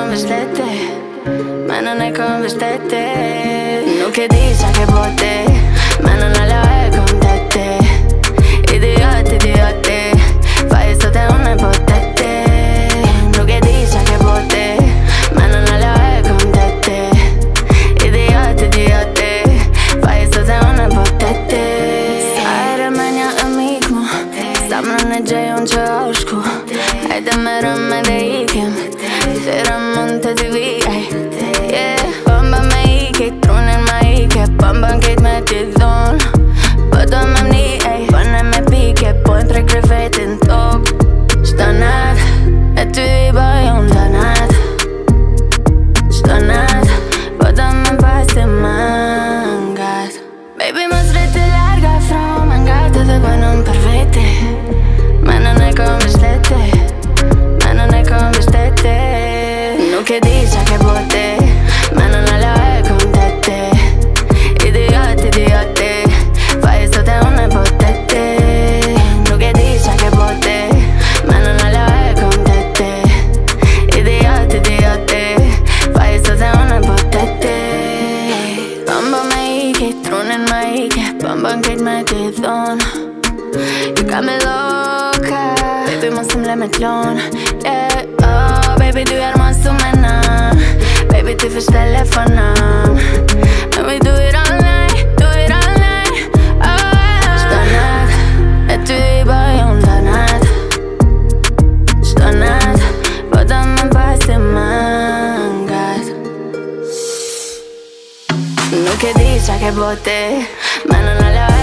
con vestite, ma non è con vestite. Nu che dice che botte, ma non è con te. Idiote, idiote, fai sto te una bottette. Nu che dice che botte, ma non è con te. Idiote, idiote, fai sto te una bottette. Ajde menja amikmo, sam në gjej unë që ashku. Ajde merë me dhe ikem, tëra mund të t'i vijaj. Bomba me ike, trunin ma ike, bomba n'kejt me t'i dhon. Po do me mni, bëne me pike, pojnë prej krevetin tok. Shto nat, e ty i bëjon të nat. Shto nat, po do me pas të mangat. Baby mos rriti larga fra mangat edhe bëjnon për vete. Ma non è come vestite, ma non è come vestite. Nu che dice che botte, ma non è con te. Idiote, idiote, fai sto te una bottette. Nu che dice che botte, ma non è con te. Idiote, idiote, fai sto te una bottette. Bomba me ike, trunin ma ike, bomba n'kejt me t'i thon. You got me loca, baby mos t'm le me t'lon. Yeah, oh, baby du jar mos t'u mena. Baby ty fish telefonan. And we do it all night, do it all night. Oh, shto nat, e ty i bëjon të nat. Shto nat, po do me pas të mangat. Nu che dice che botte, ma non è